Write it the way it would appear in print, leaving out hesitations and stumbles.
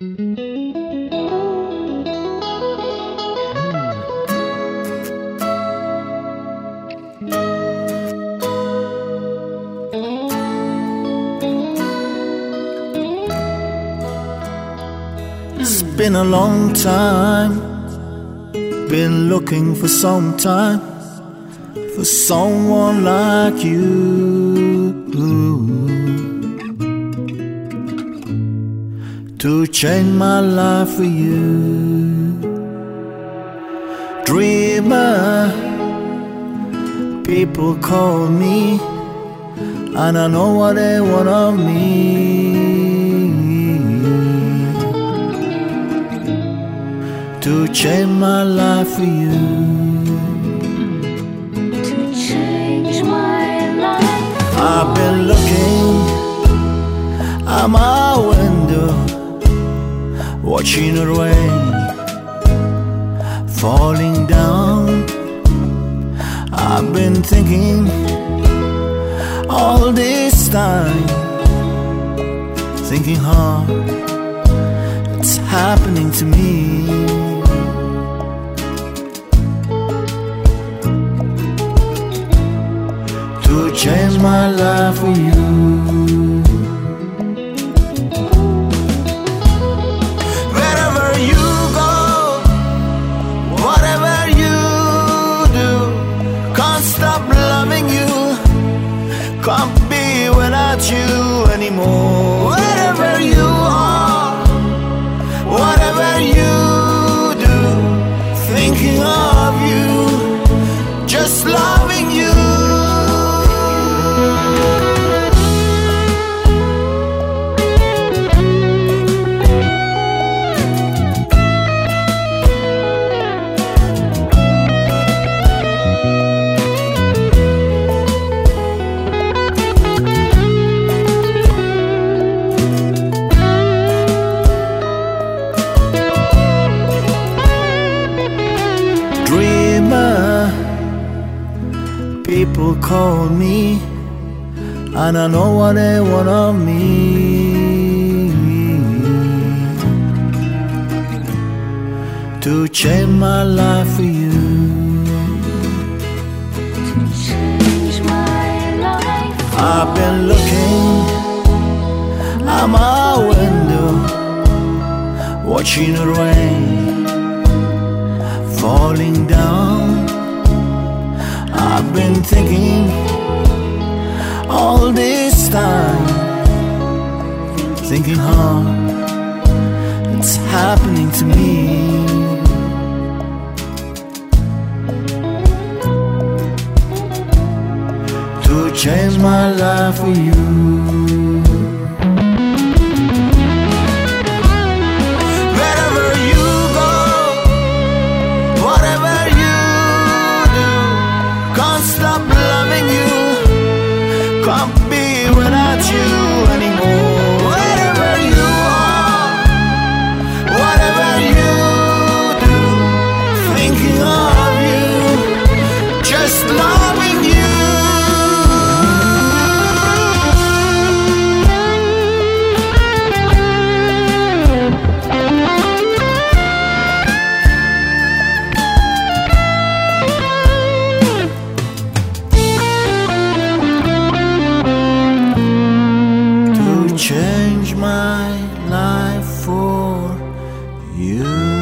It's been a long time, been looking for some time for someone like you to change my life for you. Dreamer, people call me, and I know what they want of me. To change my life for you. To change my life. I've been looking out my window, watching the rain falling down. I've been thinking all this time, thinking hard, it's happening to me. To change my life for you. Wherever you go, whatever you do, can't stop loving you, can't be without you anymore. Wherever you are, whatever you do, thinking of you, just loving you. Dreamer, people call me, and I know what they want of me. To change my life for you. To change my life. I've been looking out my window, watching the rain falling down. I've been thinking all this time, thinking hard, it's happening to me. To change my life for you. Stop loving you, can't be without you anymore. Wherever you are, whatever you do, thinking of you, just loving you. Change my life for you.